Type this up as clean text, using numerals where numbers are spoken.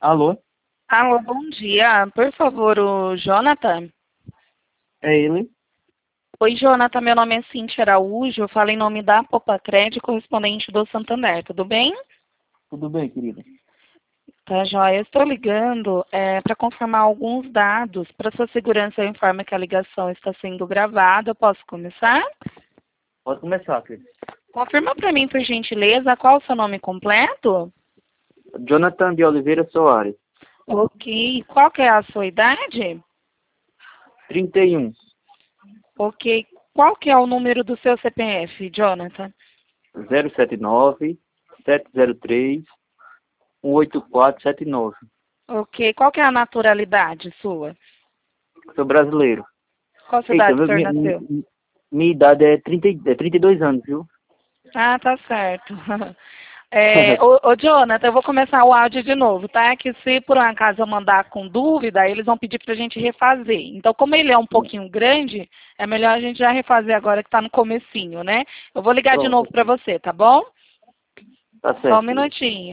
Alô? Alô, bom dia. Por favor, o Jonathan. É ele? Oi, Jonathan. Meu nome é Cintia Araújo. Eu falo em nome da Popacred, correspondente do Santander. Tudo bem? Tudo bem, querida? Tá, joia. Estou ligando para confirmar alguns dados. Para sua segurança, eu informo que a ligação está sendo gravada. Eu posso começar? Pode começar, querida. Confirma para mim, por gentileza, qual o seu nome completo? Jonathan de Oliveira Soares, Ok. Qual que é a sua idade? 31 Ok. Qual que é o número do seu CPF, Jonathan? 079 703 18479. Ok. Qual que é a naturalidade sua? Sou brasileiro. Qual Eita, cidade o senhor nasceu? minha idade é 32 anos, viu? Ah, tá certo. Ô, Jonathan, eu vou começar o áudio de novo, tá? Que se por um acaso eu mandar com dúvida, eles vão pedir pra gente refazer. Então, como ele é um pouquinho grande, é melhor a gente já refazer agora que tá no comecinho, né? Eu vou ligar de Pronto, novo pra você, tá bom? tá Só um certo, querida. minutinho.